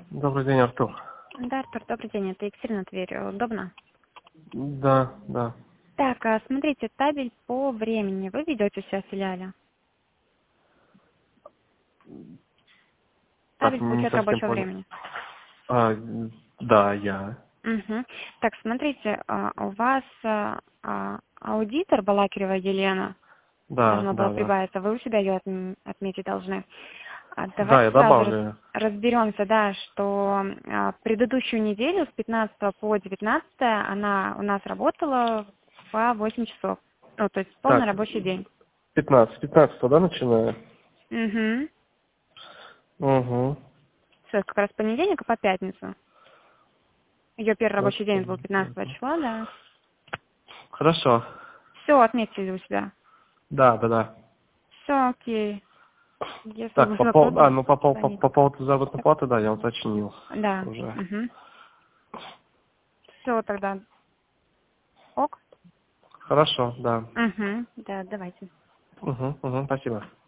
Добрый день, Артур. Да, Артур, добрый день. Это Екатерина Тверь. Удобно? Да, да. Так, смотрите, табель по времени. Вы ведете себя в филиале? Так, Табель по не учету совсем рабочего понял. времени. А, да, я. Угу. Так, смотрите, у вас аудитор Балакирева Елена Да, должна была да, да. прибавиться. Вы у себя ее отметить должны. Да, Давайте я сразу добавлю. разберемся, да, что предыдущую неделю с 15 по 19 она у нас работала по 8 часов. Ну, то есть полный Так, рабочий день. 15 да, начинаю? Угу. Угу. Все, как раз с понедельника по пятницу. Ее первый рабочий день был 15 числа, да. Хорошо. Все, отметьте у себя. Да, да, да. Все, окей. Если Так, будут вопросы, звоните. по поводу заработной платы, да, я уточнил Да. уже. Угу. Все, тогда. Ок? Хорошо, да. Угу. Да, давайте. Угу, угу, спасибо.